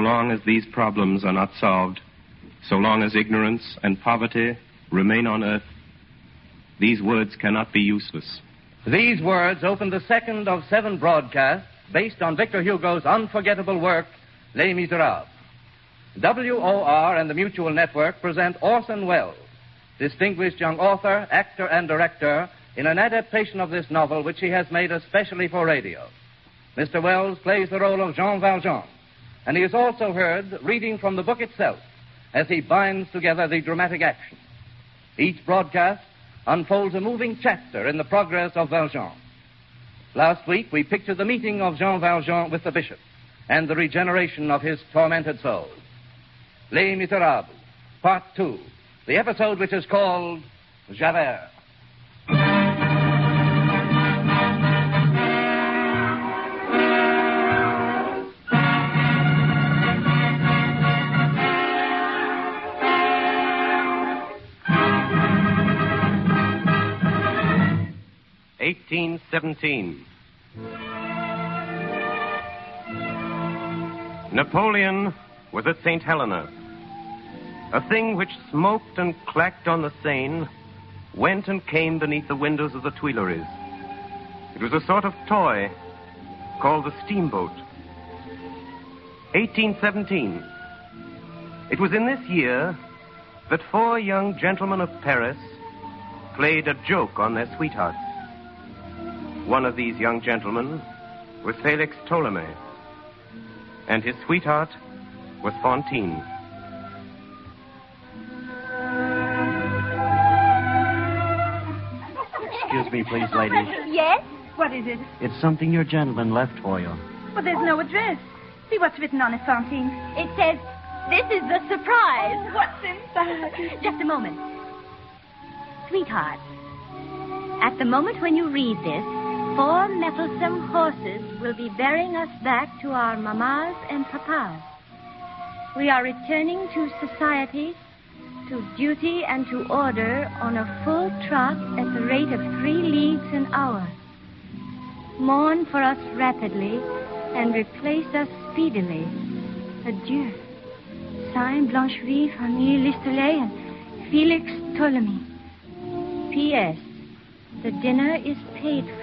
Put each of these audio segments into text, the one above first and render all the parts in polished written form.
long as these problems are not solved, so long as ignorance and poverty remain on earth, these words cannot be useless. These words open the second of 7 broadcasts based on Victor Hugo's unforgettable work, Les Miserables. WOR and the Mutual Network present Orson Welles, distinguished young author, actor, and director, in an adaptation of this novel which he has made especially for radio. Mr. Welles plays the role of Jean Valjean, and he is also heard reading from the book itself as he binds together the dramatic action. Each broadcast unfolds a moving chapter in the progress of Valjean. Last week, we pictured the meeting of Jean Valjean with the bishop and the regeneration of his tormented soul. Les Miserables, Part 2, the episode which is called Javert. Napoleon was at St. Helena. A thing which smoked and clacked on the Seine went and came beneath the windows of the Tuileries. It was a sort of toy called the steamboat. 1817. It was in this year that 4 young gentlemen of Paris played a joke on their sweethearts. One of these young gentlemen was Felix Ptolemy, and his sweetheart was Fantine. Excuse me, please, lady. Yes? What is it? It's something your gentleman left for you. Well, there's no address. See what's written on it, Fantine. It says, "This is the surprise." What's inside? Just a moment. Sweetheart, at the moment when you read this, 4 mettlesome horses will be bearing us back to our mammas and papas. We are returning to society, to duty, and to order on a full trot at the rate of 3 leagues an hour. Mourn for us rapidly and replace us speedily. Adieu. Signed Blancheville, Fanny Listelet, and Felix Ptolemy. P.S. The dinner is paid for.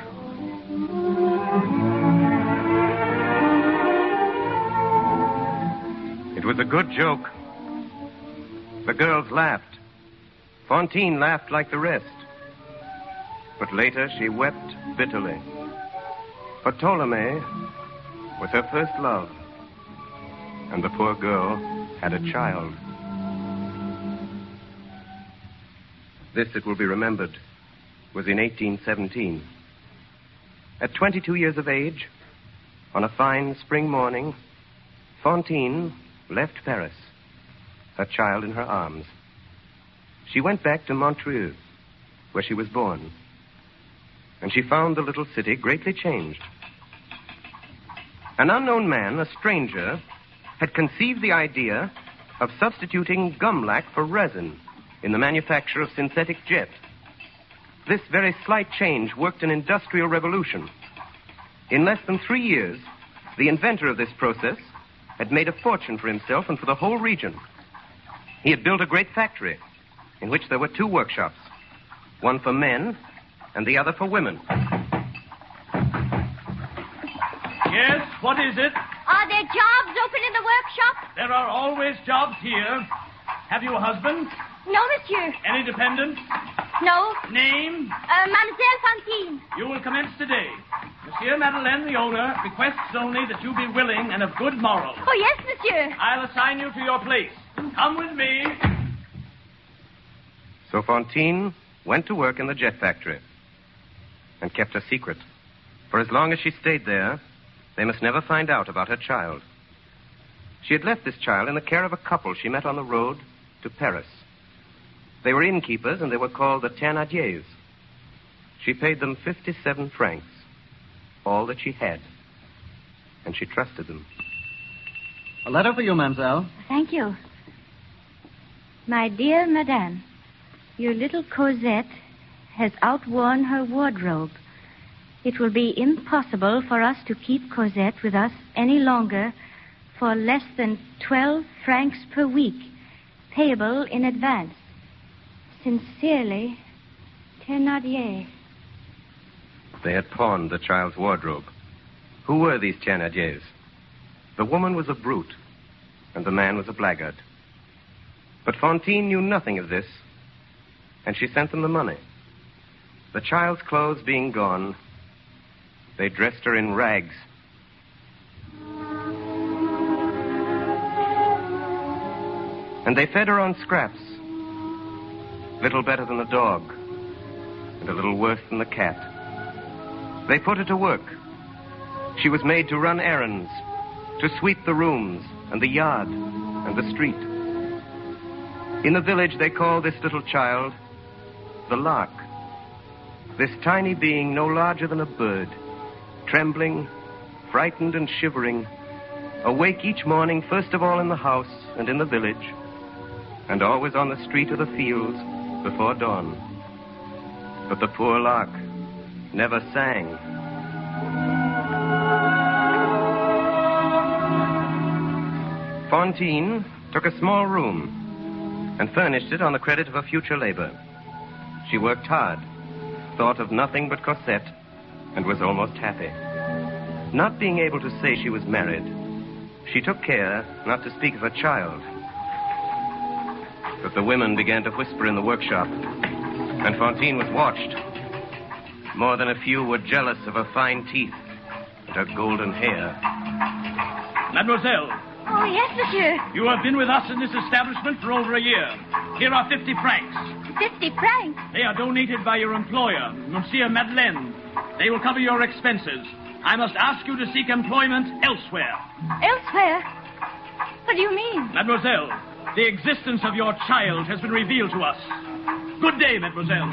It was a good joke. The girls laughed. Fantine laughed like the rest. But later she wept bitterly. For Ptolemy was her first love. And the poor girl had a child. This, it will be remembered, was in 1817. At 22 years of age, on a fine spring morning, Fantine left Paris, her child in her arms. She went back to Montreux, where she was born, and she found the little city greatly changed. An unknown man, a stranger, had conceived the idea of substituting gumlac for resin in the manufacture of synthetic jet. This very slight change worked an industrial revolution. In less than 3 years, the inventor of this process had made a fortune for himself and for the whole region. He had built a great factory in which there were 2 workshops, one for men and the other for women. Yes, what is it? Are there jobs open in the workshop? There are always jobs here. Have you a husband? No, monsieur. Any dependents? No. Name? Mademoiselle Fantine. You will commence today. Monsieur Madeleine, the owner, requests only that you be willing and of good morals. Oh, yes, monsieur. I'll assign you to your place. Come with me. So Fantine went to work in the jet factory and kept a secret. For as long as she stayed there, they must never find out about her child. She had left this child in the care of a couple she met on the road to Paris. They were innkeepers, and they were called the Thénardiers. She paid them 57 francs, all that she had, and she trusted them. A letter for you, mademoiselle. Thank you. My dear madame, your little Cosette has outworn her wardrobe. It will be impossible for us to keep Cosette with us any longer for less than 12 francs per week, payable in advance. Sincerely, Thénardier. They had pawned the child's wardrobe. Who were these Thénardiers? The woman was a brute, and the man was a blackguard. But Fantine knew nothing of this, and she sent them the money. The child's clothes being gone, they dressed her in rags. And they fed her on scraps, little better than a dog, and a little worse than the cat. They put her to work. She was made to run errands, to sweep the rooms and the yard and the street. In the village, they called this little child the Lark. This tiny being no larger than a bird, trembling, frightened and shivering, awake each morning, first of all in the house and in the village, and always on the street or the fields before dawn. But the poor Lark never sang. Fantine took a small room and furnished it on the credit of her future labor. She worked hard, thought of nothing but Cosette, and was almost happy. Not being able to say she was married, she took care not to speak of her child. But the women began to whisper in the workshop, and Fantine was watched. More than a few were jealous of her fine teeth and her golden hair. Mademoiselle. Oh, yes, monsieur. You have been with us in this establishment for over a year. Here are 50 francs. 50 francs? They are donated by your employer, Monsieur Madeleine. They will cover your expenses. I must ask you to seek employment elsewhere. Elsewhere? What do you mean? Mademoiselle, the existence of your child has been revealed to us. Good day, mademoiselle.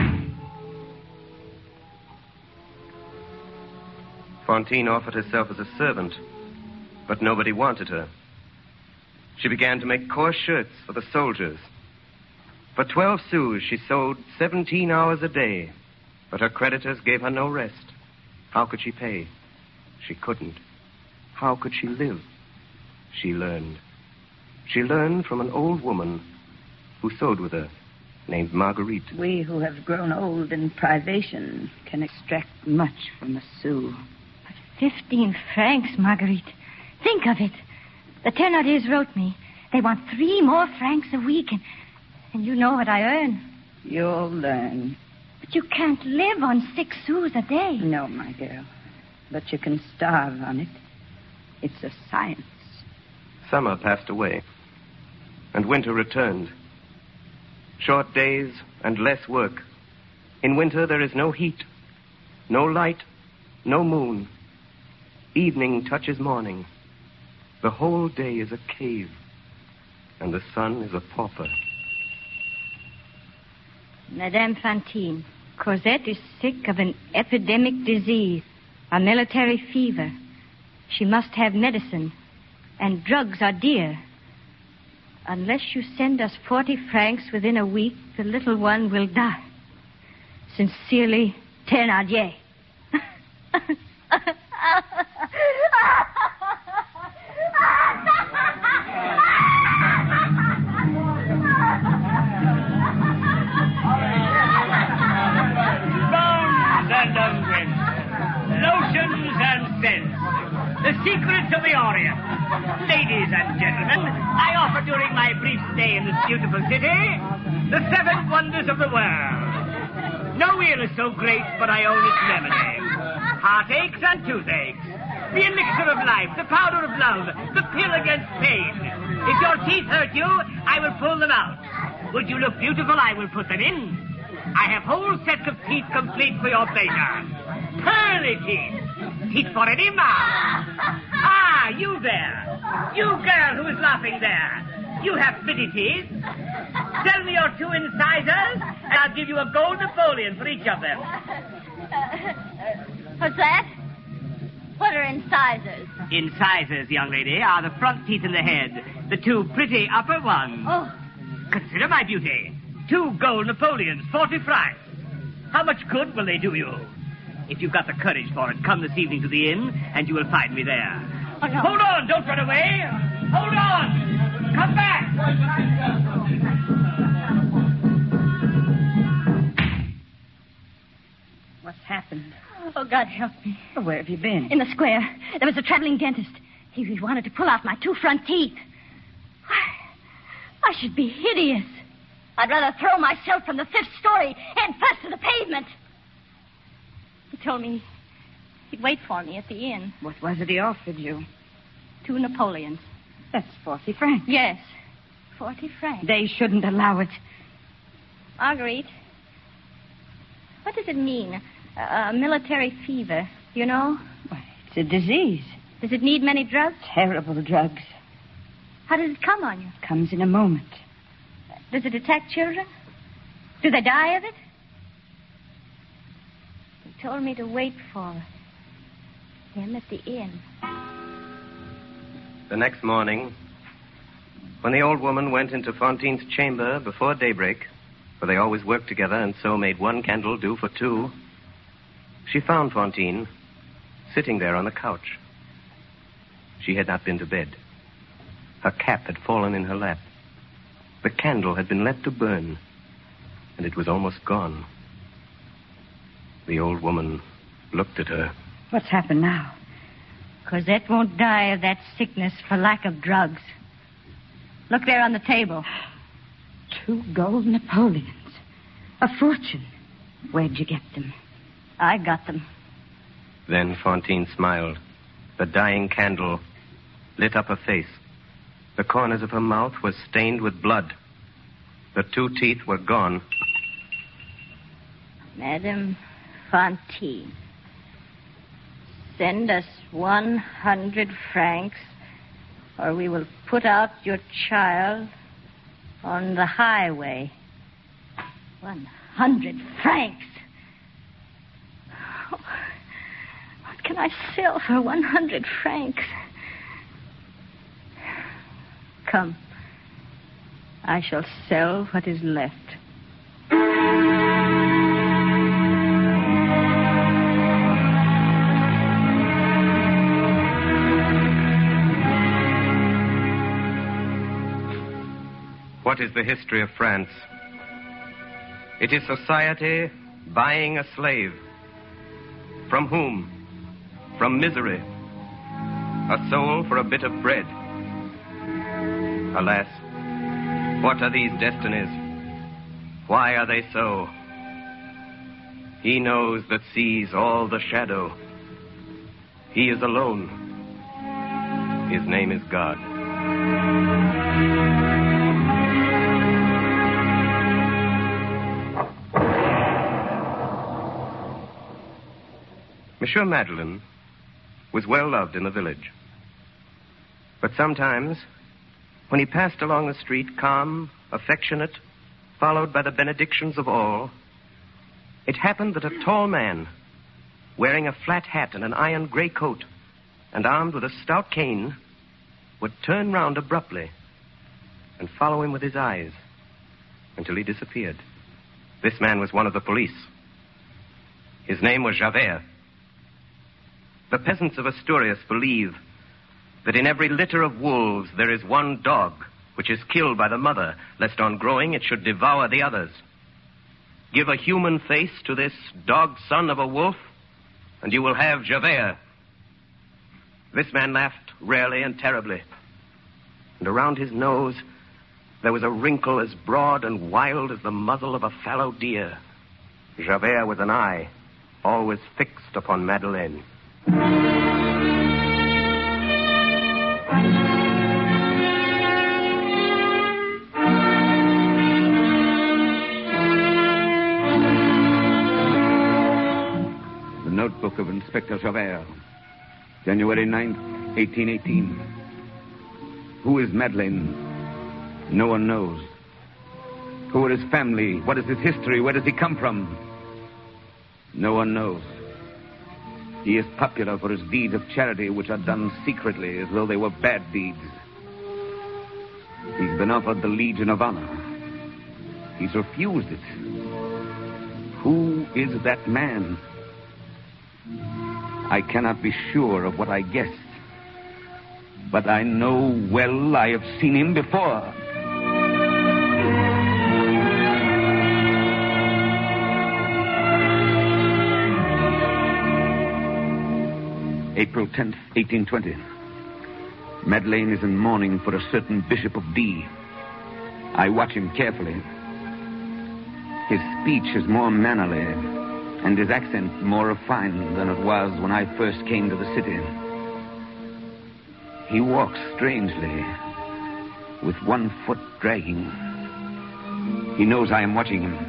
Fantine offered herself as a servant, but nobody wanted her. She began to make coarse shirts for the soldiers. For 12 sous, she sewed 17 hours a day, but her creditors gave her no rest. How could she pay? She couldn't. How could she live? She learned. She learned from an old woman who sewed with her, named Marguerite. We who have grown old in privation can extract much from a sou. But 15 francs, Marguerite. Think of it. The Thénardiers wrote me. They want 3 more francs a week, and you know what I earn. You'll learn. But you can't live on 6 sous a day. No, my girl. But you can starve on it. It's a science. Summer passed away, and winter returned. Short days and less work. In winter, there is no heat, no light, no moon. Evening touches morning. The whole day is a cave, and the sun is a pauper. Madame Fantine, Cosette is sick of an epidemic disease, a military fever. She must have medicine, and drugs are dear. Unless you send us 40 francs within a week, the little one will die. Sincerely, Thénardier. Lotions and scents. The secrets of the Orient. Ladies and gentlemen, I offer during my brief stay in this beautiful city the 7 wonders of the world. No ill is so great but I own its remedy. Heartaches and toothaches. The elixir of life, the powder of love, the pill against pain. If your teeth hurt you, I will pull them out. Would you look beautiful, I will put them in. I have whole sets of teeth complete for your pleasure. Pearly teeth. Teeth for any mouth. Ah, you there. You girl who is laughing there. You have pretty teeth. Tell me your 2 incisors, and I'll give you a gold Napoleon for each of them. What's that? What are incisors? Incisors, young lady, are the front teeth in the head. The 2 pretty upper ones. Oh. Consider my beauty. 2 gold Napoleons, 40 francs. How much good will they do you? If you've got the courage for it, come this evening to the inn, and you will find me there. Oh, no. Hold on, don't run away. Hold on! Come back! What's happened? Oh, God help me. Oh, where have you been? In the square, there was a traveling dentist. He wanted to pull out my 2 front teeth. I should be hideous. I'd rather throw myself from the 5th story head first to the pavement. He told me he'd wait for me at the inn. What was it he offered you? 2 Napoleons. That's 40 francs. Yes, 40 francs. They shouldn't allow it. Marguerite, what does it mean? A military fever, you know? Why, it's a disease. Does it need many drugs? Terrible drugs. How does it come on you? Comes in a moment. Does it attack children? Do they die of it? He told me to wait for him at the inn. The next morning, when the old woman went into Fantine's chamber before daybreak, for they always worked together and so made 1 candle do for 2, she found Fantine sitting there on the couch. She had not been to bed. Her cap had fallen in her lap. The candle had been left to burn, and it was almost gone. The old woman looked at her. What's happened now? Cosette won't die of that sickness for lack of drugs. Look there on the table. 2 gold Napoleons. A fortune. Where'd you get them? I got them. Then Fantine smiled. The dying candle lit up her face. The corners of her mouth were stained with blood. The 2 teeth were gone. Madame Fantine, send us 100 francs, or we will put out your child on the highway. 100 francs. Oh, what can I sell for 100 francs? Come. I shall sell what is left. What is the history of France? It is society buying a slave. From whom? From misery. A soul for a bit of bread. Alas, what are these destinies? Why are they so? He knows that sees all the shadow. He is alone. His name is God. Monsieur Madeleine was well loved in the village. But sometimes, when he passed along the street, calm, affectionate, followed by the benedictions of all, it happened that a tall man, wearing a flat hat and an iron gray coat, and armed with a stout cane, would turn round abruptly and follow him with his eyes until he disappeared. This man was one of the police. His name was Javert. The peasants of Asturias believe that in every litter of wolves there is one dog which is killed by the mother, lest on growing it should devour the others. Give a human face to this dog son of a wolf, and you will have Javert. This man laughed rarely and terribly, and around his nose there was a wrinkle as broad and wild as the muzzle of a fallow deer. Javert with an eye always fixed upon Madeleine. The notebook of Inspector Javert, January 9th, 1818. Who is Madeleine? No one knows. Who are his family? What is his history? Where does he come from? No one knows. He is popular for his deeds of charity, which are done secretly as though they were bad deeds. He's been offered the Legion of Honor. He's refused it. Who is that man? I cannot be sure of what I guessed. But I know well I have seen him before. April 10th, 1820. Madeleine is in mourning for a certain Bishop of D. I watch him carefully. His speech is more mannerly, and his accent more refined than it was when I first came to the city. He walks strangely, with one foot dragging. He knows I am watching him.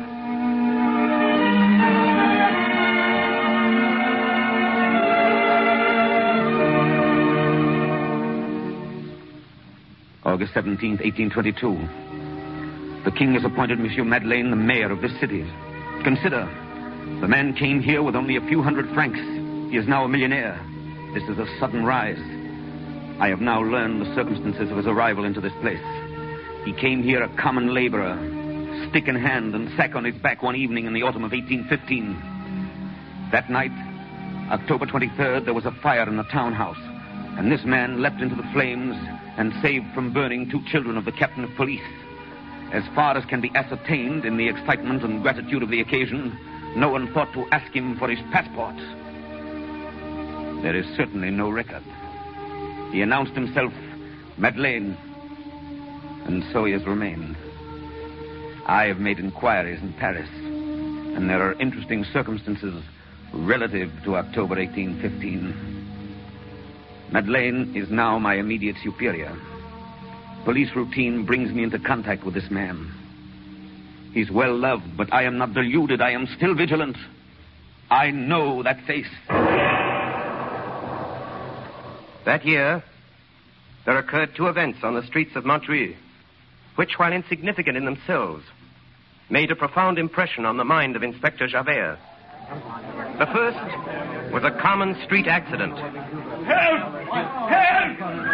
August 17th, 1822. The king has appointed Monsieur Madeleine the mayor of this city. Consider, the man came here with only a few hundred francs. He is now a millionaire. This is a sudden rise. I have now learned the circumstances of his arrival into this place. He came here a common laborer, stick in hand and sack on his back one evening in the autumn of 1815. That night, October 23rd, there was a fire in the townhouse, and this man leapt into the flames and saved from burning 2 children of the captain of police. As far as can be ascertained in the excitement and gratitude of the occasion, no one thought to ask him for his passport. There is certainly no record. He announced himself Madeleine, and so he has remained. I have made inquiries in Paris, and there are interesting circumstances relative to October 1815. Madeleine is now my immediate superior. Police routine brings me into contact with this man. He's well loved, but I am not deluded. I am still vigilant. I know that face. That year, there occurred 2 events on the streets of Montreuil, which, while insignificant in themselves, made a profound impression on the mind of Inspector Javert. The first was a common street accident. Help! Help!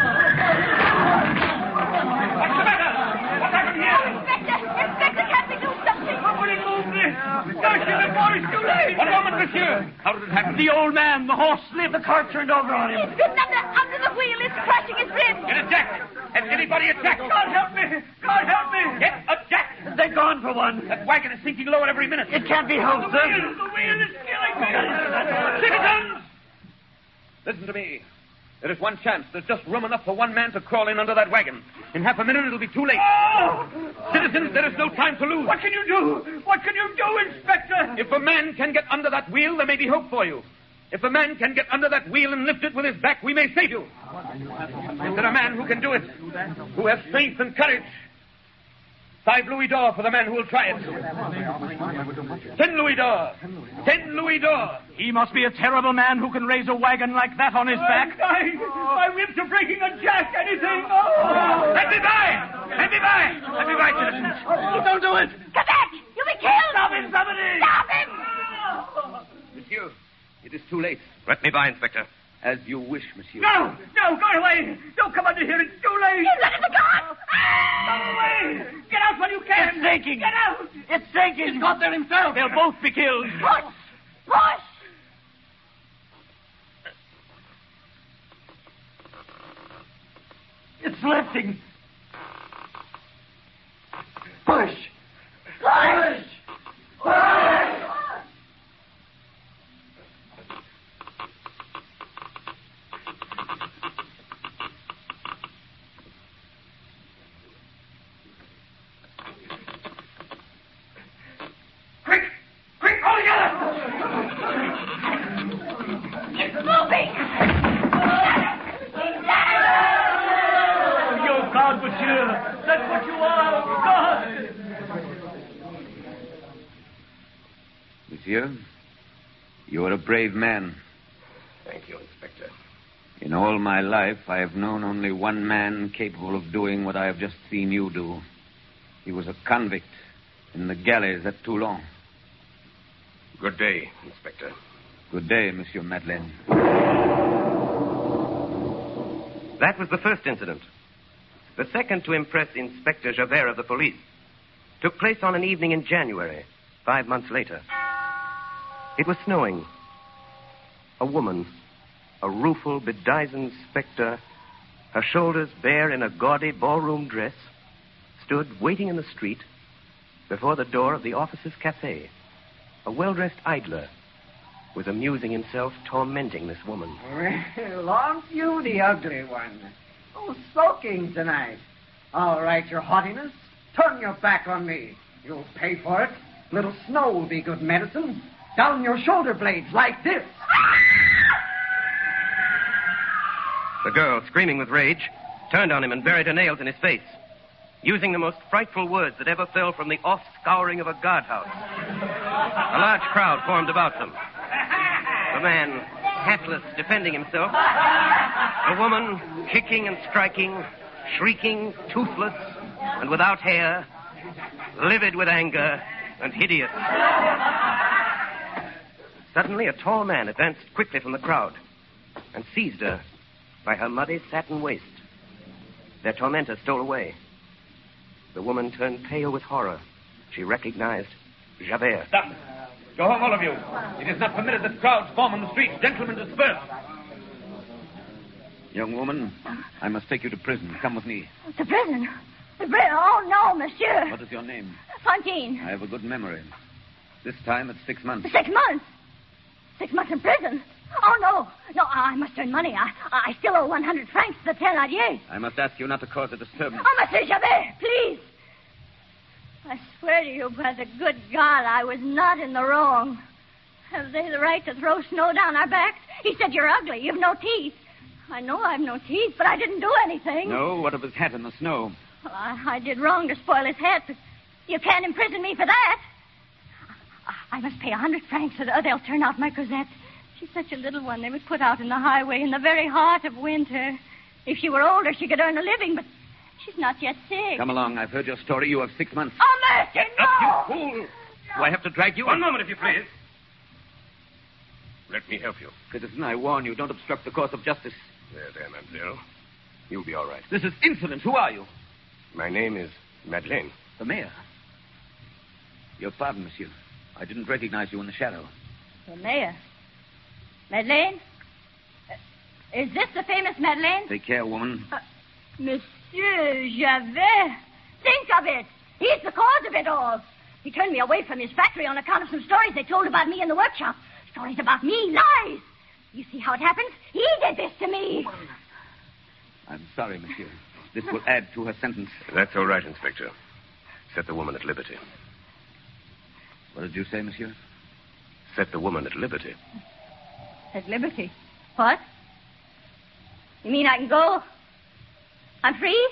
What's the matter? What happened here? Inspector, can't we do something? Somebody move this! Gosh, before it's too late! One moment, monsieur. How did it happen? The old man, the horse slipped. The car turned over on him. He's bitten under the wheel. It's crashing his ribs. Get a jack. Has anybody a jack? God help me! God help me! Get a jack. They're gone for one. That wagon is sinking lower every minute. It can't be helped, sir. The wheel is killing me. Citizens! Listen to me. There is one chance. There's just room enough for one man to crawl in under that wagon. In half a minute, it'll be too late. Oh! Citizens, there is no time to lose. What can you do? What can you do, Inspector? If a man can get under that wheel, there may be hope for you. If a man can get under that wheel and lift it with his back, we may save you. Is there a man who can do it? Who has strength and courage? 5 louis d'or for the man who will try it. 10 louis d'or. 10 louis d'or. He must be a terrible man who can raise a wagon like that on his back. My ribs are breaking a jack. Anything. Oh! Let me by! Let me by! Let me by, citizens. Oh, don't do it. Come back! You'll be killed! Stop him, somebody! Stop him! Monsieur, it is too late. Let me by, Inspector. As you wish, monsieur. No, go away. Don't come under here. It's too late. He's under the gun! Go away. Get out when you can. It's sinking. Get out. It's sinking. He's got there himself. They'll both be killed. Push! Push! It's lifting. Push. Push! Push. Quick, all together! It's moving! You're God, monsieur. That's what you are, God. Monsieur, you are a brave man. Thank you, Inspector. In all my life, I have known only one man capable of doing what I have just seen you do. He was a convict in the galleys at Toulon. Good day, Inspector. Good day, Monsieur Madeleine. That was the first incident. The second to impress Inspector Javert of the police took place on an evening in January, 5 months later. It was snowing. A woman, a rueful, bedizened specter, her shoulders bare in a gaudy ballroom dress, stood waiting in the street before the door of the officers' cafe. A well-dressed idler was amusing himself tormenting this woman. Well, aren't you the ugly one? Oh, sulking tonight. All right, your haughtiness. Turn your back on me. You'll pay for it. Little snow will be good medicine. Down your shoulder blades like this. The girl, screaming with rage, turned on him and buried her nails in his face, using the most frightful words that ever fell from the off-scouring of a guardhouse. A large crowd formed about them. The man, hatless, defending himself. The woman, kicking and striking, shrieking, toothless, and without hair, livid with anger and hideous. Suddenly, a tall man advanced quickly from the crowd and seized her by her muddy satin waist. Their tormentor stole away. The woman turned pale with horror. She recognized Javert. Stop. Go home, all of you. It is not permitted that crowds form on the streets. Gentlemen, disperse. Young woman, I must take you to prison. Come with me. To prison? To prison? Oh, no, monsieur. What is your name? Fantine. I have a good memory. This time it's 6 months. 6 months? 6 months in prison? Oh, no. No, I must earn money. I still owe 100 francs to the Thénardier. I must ask you not to cause a disturbance. Oh, Monsieur Javert, please. I swear to you by the good God, I was not in the wrong. Have they the right to throw snow down our backs? He said you're ugly. You've no teeth. I know I've no teeth, but I didn't do anything. No? What of his hat in the snow? Well, I did wrong to spoil his hat, but you can't imprison me for that. I must pay 100 francs or they'll turn out my Cosette. She's such a little one they would put out in the highway in the very heart of winter. If she were older, she could earn a living, but she's not yet sick. Come along. I've heard your story. You have 6 months. Oh, mercy, Get no! up, you fool. Do I have to drag you? One moment, if you please. Let me help you. Citizen, I warn you, don't obstruct the course of justice. There, mademoiselle. You'll be all right. This is insolent. Who are you? My name is Madeleine. The mayor. Your pardon, monsieur. I didn't recognize you in the shadow. The mayor? Madeleine? Is this the famous Madeleine? Take care, woman. Monsieur Javert. Think of it. He's the cause of it all. He turned me away from his factory on account of some stories they told about me in the workshop. Stories about me, lies. You see how it happens? He did this to me. I'm sorry, monsieur. This will add to her sentence. That's all right, Inspector. Set the woman at liberty. What did you say, monsieur? Set the woman at liberty. At liberty? What? You mean I can go? I'm free?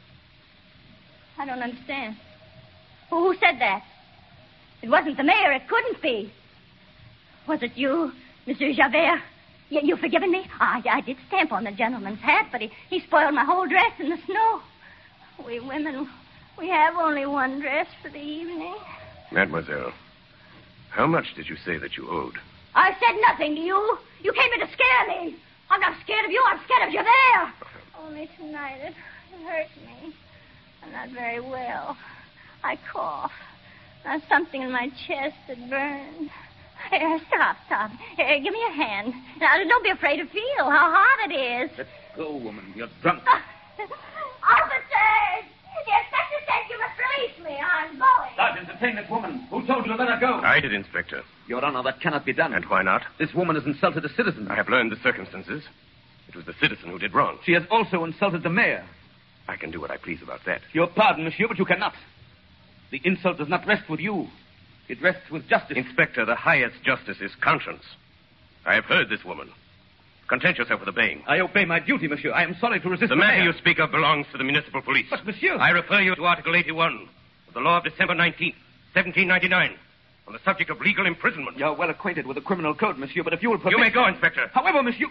I don't understand. Who said that? It wasn't the mayor. It couldn't be. Was it you, Monsieur Javert? You forgiven me? I did stamp on the gentleman's hat, but he spoiled my whole dress in the snow. We women, we have only one dress for the evening. Mademoiselle, how much did you say that you owed? I said nothing to you. You came in to scare me. I'm not scared of you. I'm scared of Javert. Only tonight it hurt me. I'm not very well. I cough. There's something in my chest that burns. Stop. Give me a hand. Now, don't be afraid to feel how hot it is. Let go, woman. You're drunk. Officers! The inspector says you must release me. I'm going. Sergeant, detain this woman. Who told you to let her go? I did, Inspector. Your Honor, that cannot be done. And why not? This woman has insulted a citizen. I have learned the circumstances. It was the citizen who did wrong. She has also insulted the mayor. I can do what I please about that. Your pardon, monsieur, but you cannot. The insult does not rest with you. It rests with justice. Inspector, the highest justice is conscience. I have heard this woman. Content yourself with obeying. I obey my duty, monsieur. I am sorry to resist the matter you speak of belongs to the municipal police. But, monsieur... I refer you to Article 81 of the law of December 19th, 1799, on the subject of legal imprisonment. You're well acquainted with the criminal code, monsieur, but if you will permit... You may go, Inspector. However, monsieur...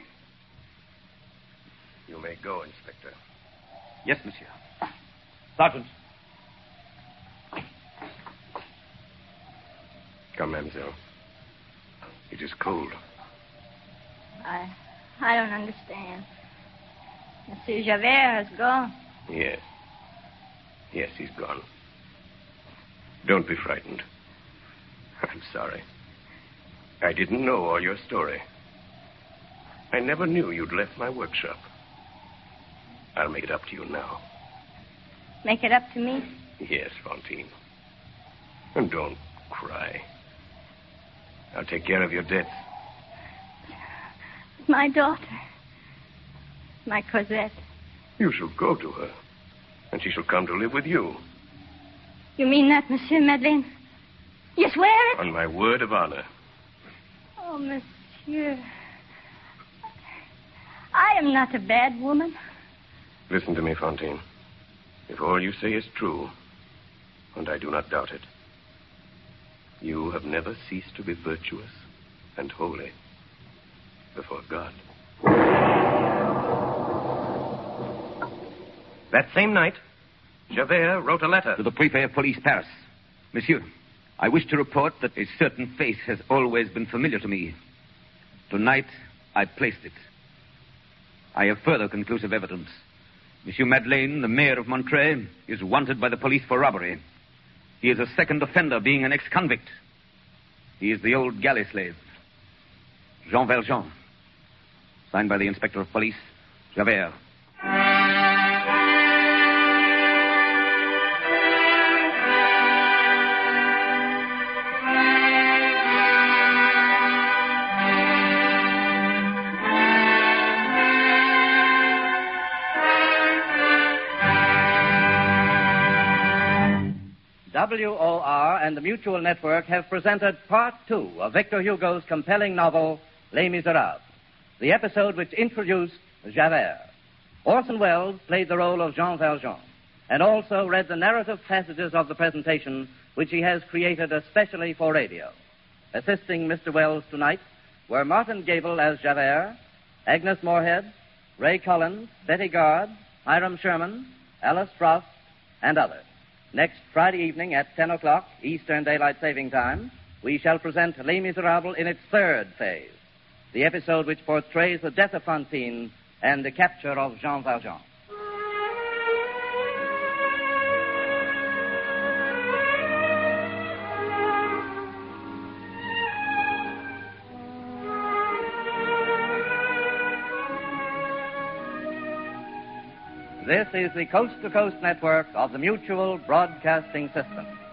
You may go, Inspector. Yes, monsieur. Sergeant. Come, mademoiselle. It is cold. I don't understand. Monsieur Javert has gone. Yes. Yes, he's gone. Don't be frightened. I'm sorry. I didn't know all your story. I never knew you'd left my workshop. I'll make it up to you now. Make it up to me? Yes, Fantine. And don't cry. I'll take care of your debts. My daughter. My Cosette. You shall go to her, and she shall come to live with you. You mean that, Monsieur Madeleine? You swear it? On my word of honor. Oh, Monsieur. I am not a bad woman. Listen to me, Fantine. If all you say is true, and I do not doubt it, you have never ceased to be virtuous and holy before God. That same night, Javert wrote a letter To the Prefect of Police, Paris. Monsieur, I wish to report that a certain face has always been familiar to me. Tonight, I placed it. I have further conclusive evidence. Monsieur Madeleine, the mayor of Montreuil, is wanted by the police for robbery. He is a second offender, being an ex-convict. He is the old galley slave, Jean Valjean. Signed by the Inspector of Police, Javert. WOR and the Mutual Network have presented Part 2 of Victor Hugo's compelling novel, Les Miserables, the episode which introduced Javert. Orson Welles played the role of Jean Valjean and also read the narrative passages of the presentation which he has created especially for radio. Assisting Mr. Welles tonight were Martin Gable as Javert, Agnes Moorehead, Ray Collins, Betty Gard, Hiram Sherman, Alice Frost, and others. Next Friday evening at 10 o'clock, Eastern Daylight Saving Time, we shall present Les Miserables in its third phase, the episode which portrays the death of Fantine and the capture of Jean Valjean. This is the Coast-to-Coast Network of the Mutual Broadcasting System.